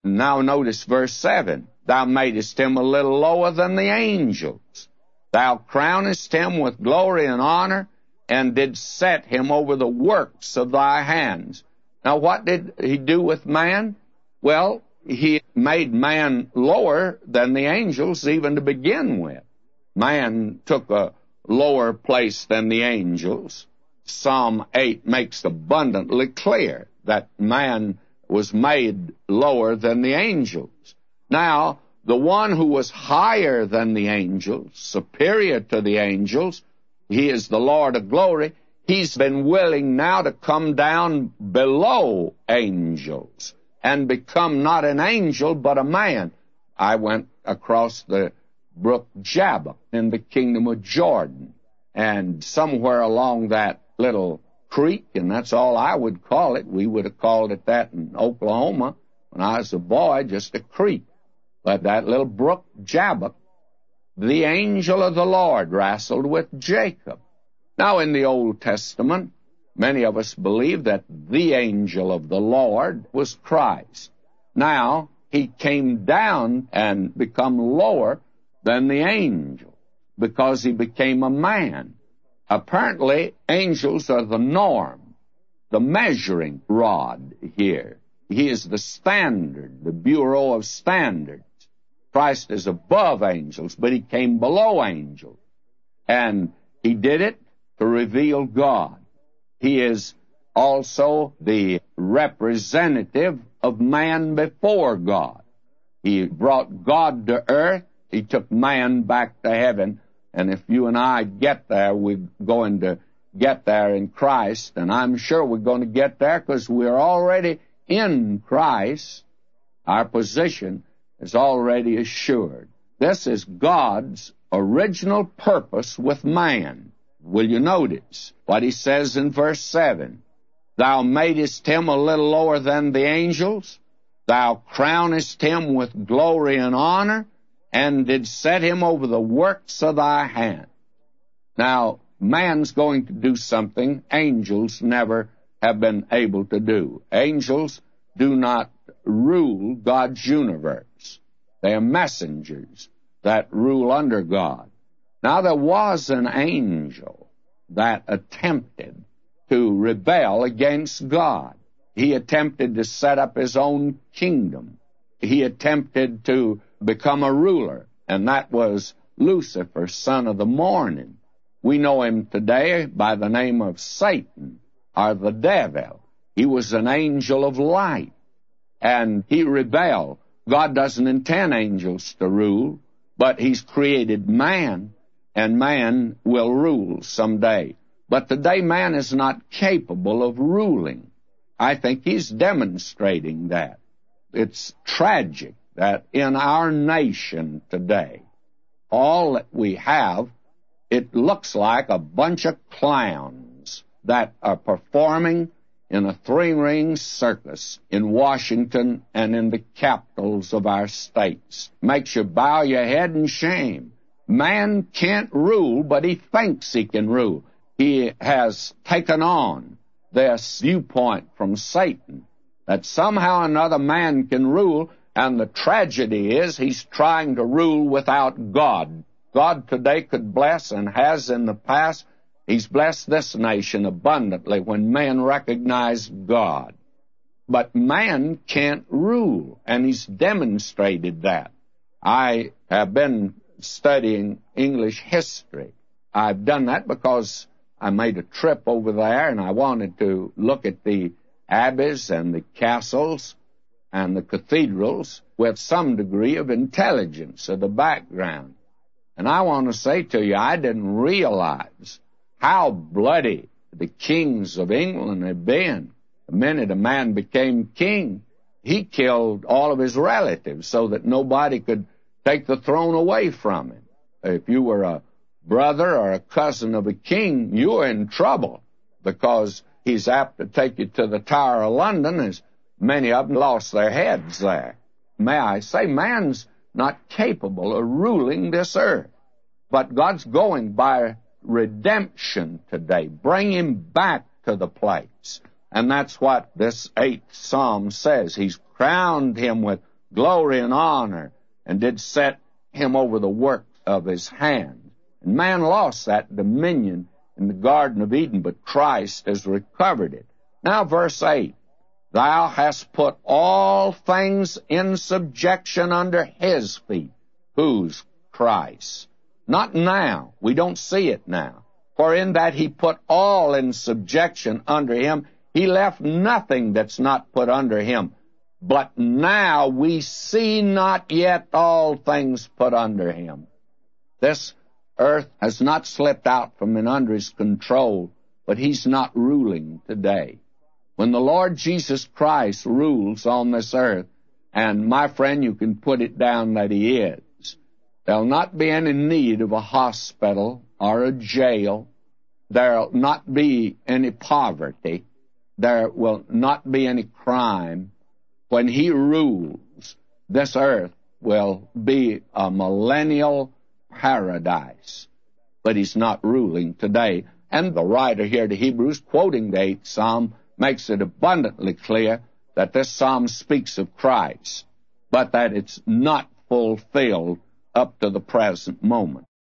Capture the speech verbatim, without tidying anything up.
Now notice verse seven. Thou madest him a little lower than the angels. Thou crownest him with glory and honor, and didst set him over the works of thy hands. Now what did he do with man? Well, he made man lower than the angels even to begin with. Man took a lower place than the angels. Psalm eight makes abundantly clear that man was made lower than the angels. Now, the one who was higher than the angels, superior to the angels, he is the Lord of glory. He's been willing now to come down below angels and become not an angel but a man. I went across the brook Jabbok in the kingdom of Jordan, and somewhere along that little creek, and that's all I would call it. We would have called it that in Oklahoma when I was a boy, just a creek. But that little brook Jabbok, the angel of the Lord wrestled with Jacob. Now in the Old Testament, many of us believe that the angel of the Lord was Christ. Now, he came down and become lower than the angel because he became a man. Apparently, angels are the norm, the measuring rod here. He is the standard, the Bureau of Standards. Christ is above angels, but he came below angels. And he did it to reveal God. He is also the representative of man before God. He brought God to earth. He took man back to heaven. And if you and I get there, we're going to get there in Christ. And I'm sure we're going to get there because we're already in Christ. Our position is already assured. This is God's original purpose with man. Will you notice what he says in verse seven? Thou madest him a little lower than the angels. Thou crownest him with glory and honor, and did set him over the works of thy hand. Now, man's going to do something angels never have been able to do. Angels do not rule God's universe. They are messengers that rule under God. Now, there was an angel that attempted to rebel against God. He attempted to set up his own kingdom. He attempted to become a ruler, and that was Lucifer, son of the morning. We know him today by the name of Satan, or the devil. He was an angel of light, and he rebelled. God doesn't intend angels to rule, but he's created man, and man will rule someday. But today man is not capable of ruling. I think he's demonstrating that. It's tragic that in our nation today, all that we have, it looks like a bunch of clowns that are performing in a three-ring circus in Washington and in the capitals of our states. Makes you bow your head in shame. Man can't rule, but he thinks he can rule. He has taken on this viewpoint from Satan that somehow another man can rule, and the tragedy is he's trying to rule without God. God today could bless, and has in the past. He's blessed this nation abundantly when men recognize God. But man can't rule, and he's demonstrated that. I have been studying English history. I've done that because I made a trip over there, and I wanted to look at the abbeys and the castles and the cathedrals with some degree of intelligence of the background. And I want to say to you, I didn't realize how bloody the kings of England had been. The minute a man became king, he killed all of his relatives so that nobody could take the throne away from him. If you were a brother or a cousin of a king, you were in trouble because he's apt to take you to the Tower of London, as many of them lost their heads there. May I say, man's not capable of ruling this earth. But God's going by redemption today. Bring him back to the place. And that's what this eighth Psalm says. He's crowned him with glory and honor, and did set him over the work of his hand. And man lost that dominion in the Garden of Eden, but Christ has recovered it. Now verse eight, thou hast put all things in subjection under his feet. Whose? Christ. Not now. We don't see it now. For in that he put all in subjection under him, he left nothing that's not put under him. But now we see not yet all things put under him. This earth has not slipped out from and under his control, but he's not ruling today. When the Lord Jesus Christ rules on this earth, and my friend, you can put it down that he is, there'll not be any need of a hospital or a jail. There'll not be any poverty. There will not be any crime. When he rules, this earth will be a millennial paradise. But he's not ruling today. And the writer here to Hebrews, quoting the eighth Psalm, makes it abundantly clear that this psalm speaks of Christ, but that it's not fulfilled up to the present moment.